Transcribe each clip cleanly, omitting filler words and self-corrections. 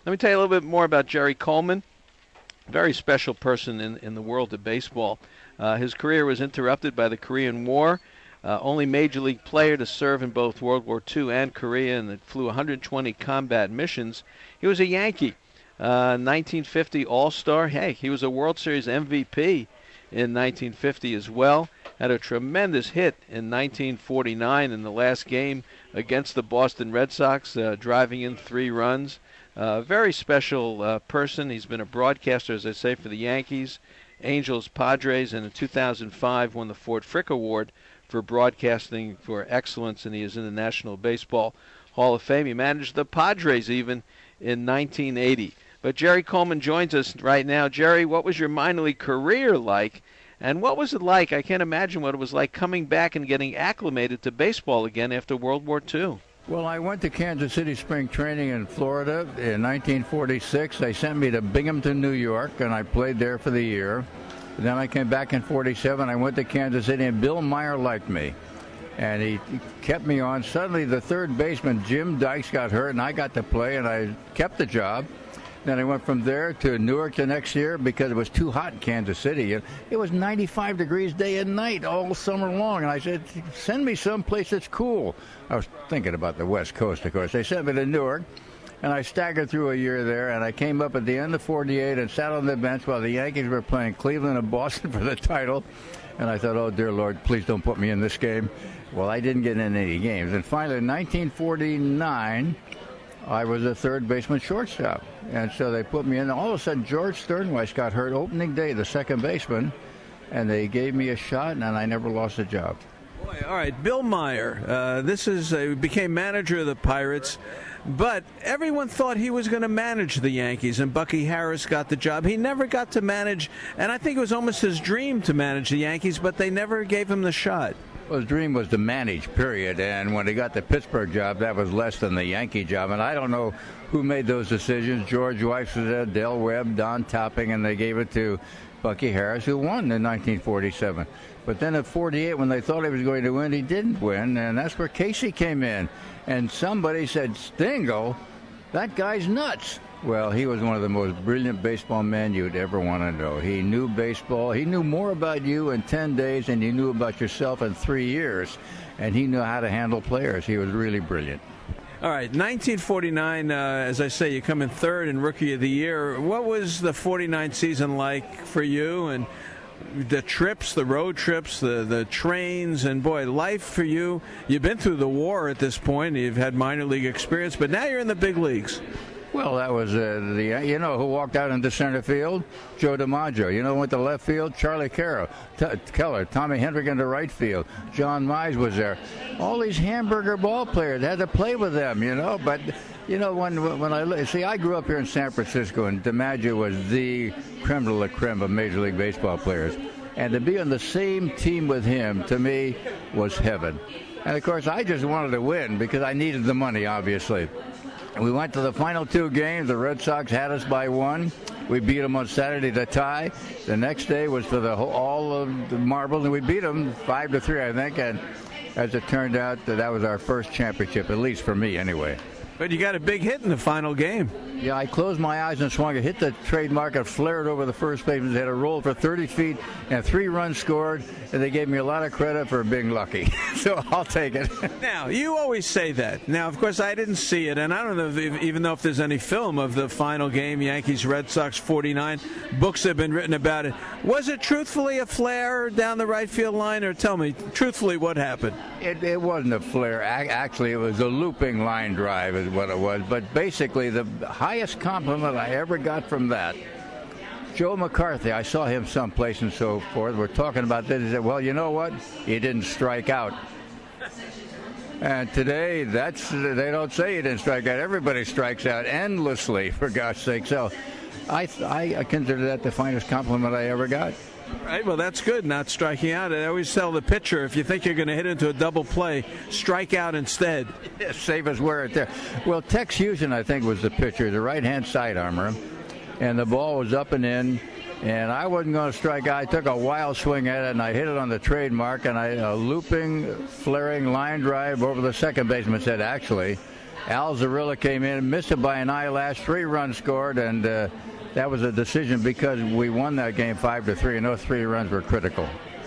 Let me tell you a little bit more about Jerry Coleman. Very special person in the world of baseball. His career was interrupted by the Korean War. Only major league player to serve in both World War II and Korea, and flew 120 combat missions. He was a Yankee. 1950 All-Star. Hey, he was a World Series MVP in 1950 as well. Had a tremendous hit in 1949 in the last game against the Boston Red Sox, driving in 3 runs. Very special person. He's been a broadcaster, as I say, for the Yankees, Angels, Padres, and in 2005 won the Ford Frick Award for broadcasting for excellence, and he is in the National Baseball Hall of Fame. He managed the Padres even in 1980. But Jerry Coleman joins us right now. Jerry, what was your minor league career like, and what was it like? I can't imagine what it was like coming back and getting acclimated to baseball again after World War II. Well, I went to Kansas City spring training in Florida in 1946. They sent me to Binghamton, New York, and I played there for the year. And then I came back in 47. I went to Kansas City, and Bill Meyer liked me. And he kept me on. Suddenly, the third baseman, Jim Dykes, got hurt, and I got to play, and I kept the job. Then I went from there to Newark the next year because it was too hot in Kansas City. It was 95 degrees day and night all summer long. And I said, send me someplace that's cool. I was thinking about the West Coast, of course. They sent me to Newark, and I staggered through a year there. And I came up at the end of 48 and sat on the bench while the Yankees were playing Cleveland and Boston for the title. And I thought, oh, dear Lord, please don't put me in this game. Well, I didn't get in any games. And finally, in 1949, I was a third baseman shortstop. And so they put me in. All of a sudden, George Sternweiss got hurt opening day, the second baseman, and they gave me a shot, and I never lost a job. Boy, all right, Bill Meyer. Became manager of the Pirates, but everyone thought he was going to manage the Yankees, and Bucky Harris got the job. He never got to manage, and I think it was almost his dream to manage the Yankees, but they never gave him the shot. Well, his dream was to manage, period. And when he got the Pittsburgh job, that was less than the Yankee job. And I don't know who made those decisions. George Weiss was there, Del Webb, Don Topping, and they gave it to Bucky Harris, who won in 1947. But then at 48, when they thought he was going to win, he didn't win. And that's where Casey came in. And somebody said, Stingo, that guy's nuts. Well, he was one of the most brilliant baseball men you'd ever want to know. He knew baseball. He knew more about you in 10 days than you knew about yourself in 3 years. And he knew how to handle players. He was really brilliant. All right, 1949, as I say, you come in third in Rookie of the Year. What was the 49 season like for you? And the trips, the road trips, the trains, and boy, life for you. You've been through the war at this point. You've had minor league experience, but now you're in the big leagues. Well, that was you know who walked out into center field? Joe DiMaggio. You know who went to left field? Charlie Keller, Tommy Hendrick into right field. John Mize was there. All these hamburger ball players had to play with them, you know. But you know when I grew up here in San Francisco, and DiMaggio was the creme de la creme of Major League Baseball players, and to be on the same team with him to me was heaven. And of course, I just wanted to win because I needed the money, obviously. We went to the final 2 games. The Red Sox had us by 1. We beat them on Saturday to tie. The next day was for all of the marbles, and we beat them 5-3, I think. And as it turned out, that was our first championship, at least for me, anyway. But you got a big hit in the final game. Yeah, I closed my eyes and swung it, hit the trademark, and flared over the first baseman. They had a roll for 30 feet and 3 runs scored, and they gave me a lot of credit for being lucky. So I'll take it. Now, you always say that. Now, of course, I didn't see it, and I don't know even know if there's any film of the final game, Yankees-Red Sox 49. Books have been written about it. Was it truthfully a flare down the right field line, or tell me, truthfully, what happened? It wasn't a flare. Actually, it was a looping line drive is what it was. But basically, the highest compliment I ever got from that, Joe McCarthy, I saw him someplace and so forth. We're talking about this. He said, well, you know what? He didn't strike out. And today, they don't say he didn't strike out. Everybody strikes out endlessly, for gosh sake. So I consider that the finest compliment I ever got. Right, well, that's good, not striking out. I always tell the pitcher, if you think you're going to hit into a double play, strike out instead. Yeah, save us wear it there. Well, Tex Houston, I think, was the pitcher, the right-hand side armor, and the ball was up and in, and I wasn't going to strike out. I took a wild swing at it, and I hit it on the trademark, and a looping, flaring line drive over the second baseman's head, actually. Al Zarilla came in, missed it by an eyelash, 3 runs scored, and that was a decision because we won that game 5-3, and those 3 runs were critical.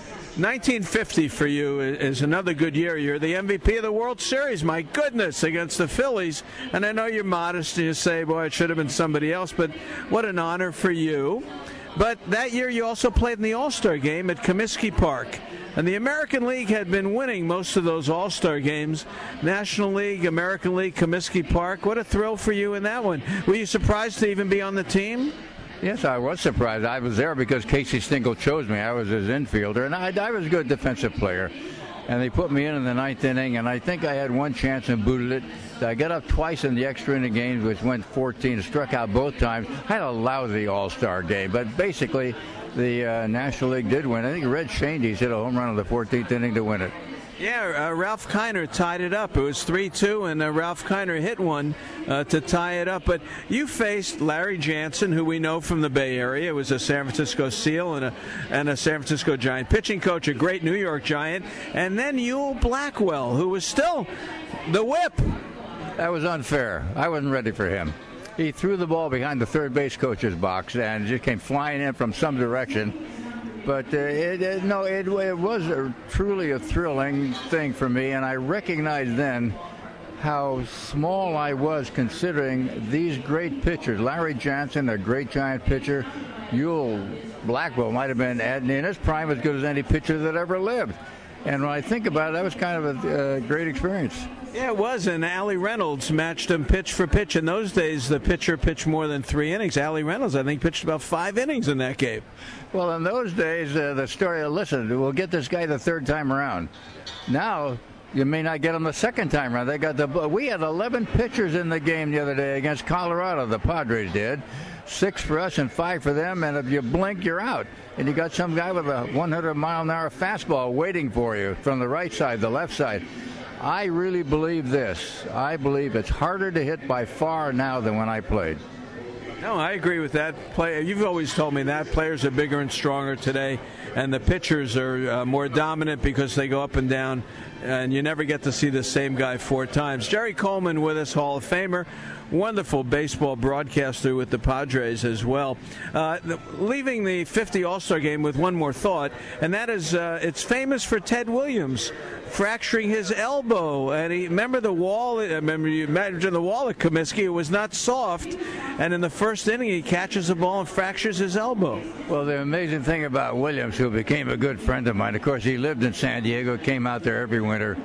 1950 for you is another good year. You're the MVP of the World Series, my goodness, against the Phillies. And I know you're modest and you say, boy, it should have been somebody else, but what an honor for you. But that year you also played in the All-Star game at Comiskey Park. And the American League had been winning most of those All-Star games. National League, American League, Comiskey Park. What a thrill for you in that one. Were you surprised to even be on the team? Yes, I was surprised. I was there because Casey Stengel chose me. I was his infielder, and I was a good defensive player. And they put me in the 9th inning, and I think I had one chance and booted it. I got up twice in the extra inning games, which went 14, struck out both times. I had a lousy All-Star game, but basically the National League did win. I think Red Shandy's hit a home run in the 14th inning to win it. Yeah, Ralph Kiner tied it up. It was 3-2, and Ralph Kiner hit one to tie it up. But you faced Larry Jansen, who we know from the Bay Area, was a San Francisco Seal and a San Francisco Giant pitching coach, a great New York Giant, and then Ewell Blackwell, who was still the whip. That was unfair. I wasn't ready for him. He threw the ball behind the third base coach's box and just came flying in from some direction. But it was truly a thrilling thing for me, and I recognized then how small I was considering these great pitchers. Larry Johnson, a great Giant pitcher. Ewell Blackwell might have been in his prime as good as any pitcher that ever lived. And when I think about it, that was kind of a great experience. Yeah, it was, and Allie Reynolds matched him pitch for pitch. In those days, the pitcher pitched more than 3 innings. Allie Reynolds, I think, pitched about 5 innings in that game. Well, in those days, the story, listen, we'll get this guy the 3rd time around. Now, you may not get him the 2nd time around. We had 11 pitchers in the game the other day against Colorado, the Padres did. 6 for us and 5 for them, and if you blink, you're out. And you got some guy with a 100-mile-an-hour fastball waiting for you from the right side, the left side. I really believe this. I believe it's harder to hit by far now than when I played. No, I agree with that. You've always told me that players are bigger and stronger today, and the pitchers are more dominant because they go up and down, and you never get to see the same guy 4 times. Jerry Coleman with us, Hall of Famer. Wonderful baseball broadcaster with the Padres as well. Leaving the 50 All-Star game with one more thought, and that is it's famous for Ted Williams fracturing his elbow. And remember the wall? Remember you imagine the wall at Comiskey? It was not soft, and in the first inning he catches the ball and fractures his elbow. Well, the amazing thing about Williams, who became a good friend of mine, of course he lived in San Diego, came out there every winter.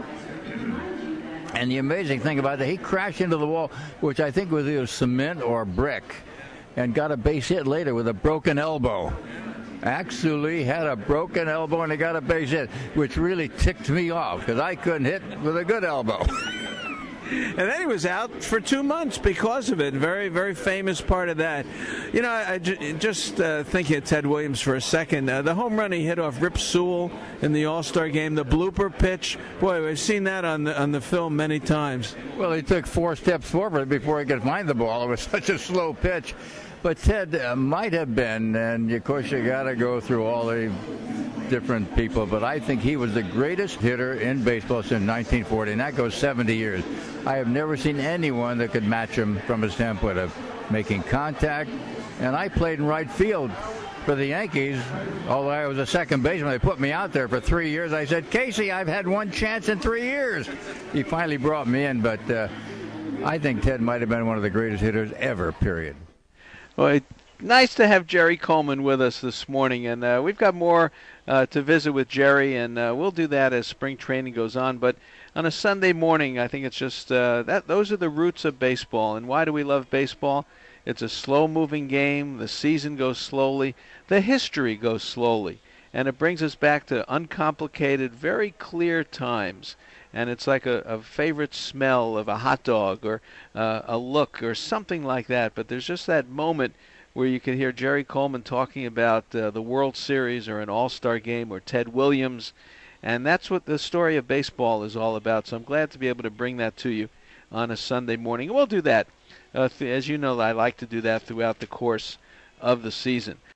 And the amazing thing about it, he crashed into the wall, which I think was either cement or brick, and got a base hit later with a broken elbow. Actually had a broken elbow and he got a base hit, which really ticked me off because I couldn't hit with a good elbow. And then he was out for 2 months because of it. Very, very famous part of that. You know, I just thinking of Ted Williams for a second. The home run he hit off Rip Sewell in the All-Star game, the blooper pitch. Boy, we've seen that on the film many times. Well, he took 4 steps forward before he could find the ball. It was such a slow pitch. But Ted might have been, and of course you got to go through all the different people, but I think he was the greatest hitter in baseball since 1940, and that goes 70 years. I have never seen anyone that could match him from a standpoint of making contact, and I played in right field for the Yankees. Although I was a second baseman, they put me out there for 3 years. I said, Casey, I've had one chance in 3 years. He finally brought me in, but I think Ted might have been one of the greatest hitters ever, period. Well, nice to have Jerry Coleman with us this morning, and we've got more to visit with Jerry, and we'll do that as spring training goes on. But on a Sunday morning, I think it's just those are the roots of baseball. And why do we love baseball? It's a slow-moving game. The season goes slowly. The history goes slowly. And it brings us back to uncomplicated, very clear times. And it's like a favorite smell of a hot dog or a look or something like that. But there's just that moment where you can hear Jerry Coleman talking about the World Series or an All-Star game or Ted Williams. And that's what the story of baseball is all about. So I'm glad to be able to bring that to you on a Sunday morning. And we'll do that. As you know, I like to do that throughout the course of the season.